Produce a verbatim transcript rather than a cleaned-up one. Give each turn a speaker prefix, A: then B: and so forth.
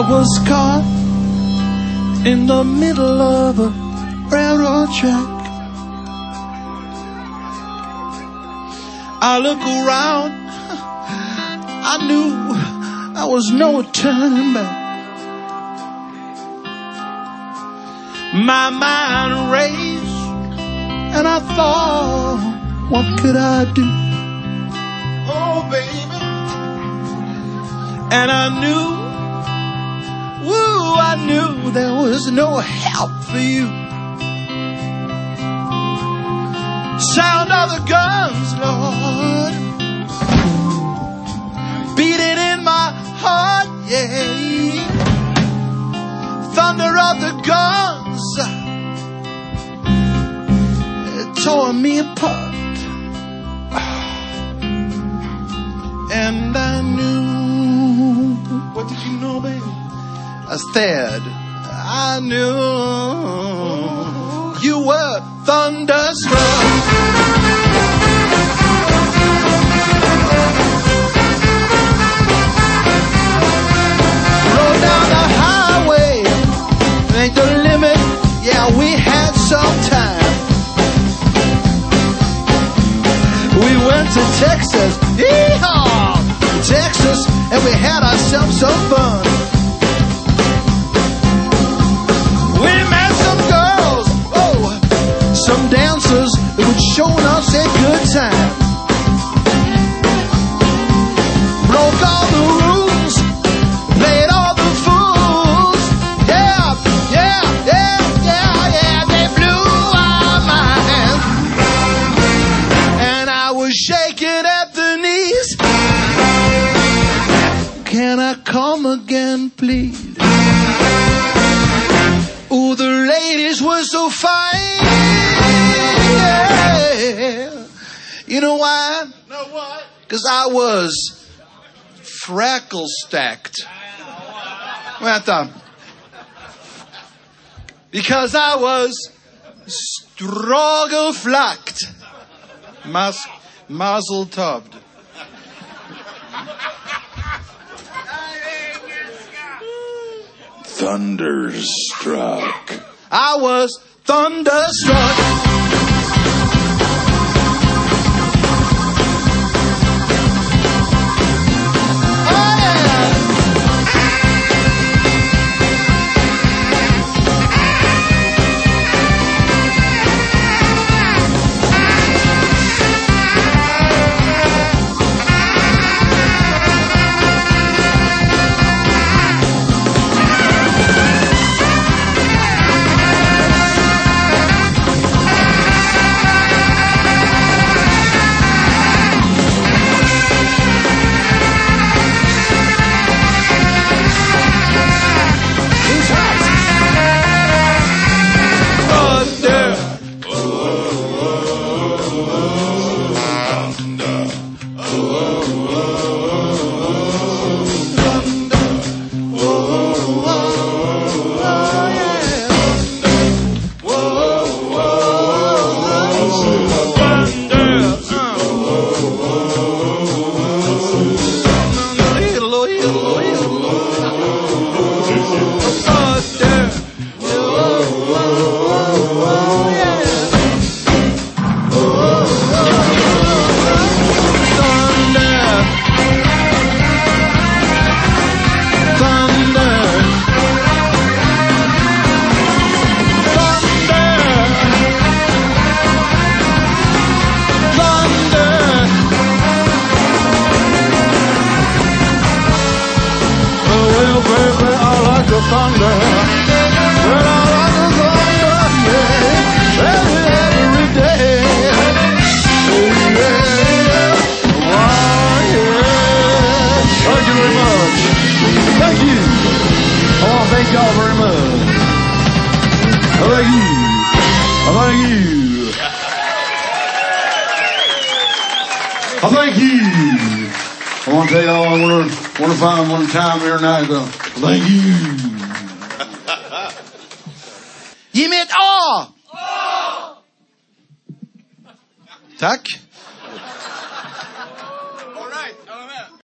A: was caught in the middle of a railroad track. I look around, I knew I was no turning back. My mind raced, and I thought, what could I do? Oh, baby. And I knew, woo, I knew there was no help for you. Sound of the guns, Lord, beating in my heart, yeah. Thunder of the guns, it tore me apart. And I knew, what did you know, baby? I said, I knew you were thunderstruck. Roll down the highway, ain't the limit. Yeah, we had some time. We went to Texas, yeehaw, Texas, and we had ourselves some fun. We met some girls, oh, some dancers who would show us a good time. Broke all the rules, played all the fools. Yeah, yeah, yeah, yeah, yeah, they blew our minds. And I was shaking at the knees. Can I come again, please? Ooh, the ladies were so fine. Yeah. You know why?
B: Know what?
A: Because I was freckle stacked. Well, I thought, because I was struggle flacked. Mas, mazel toved.
C: Thunderstruck.
A: I was thunderstruck.
D: I thank you. I want to tell y'all, I want to, want to find one time here tonight. So thank you.
A: Ge mig ett A! Tack.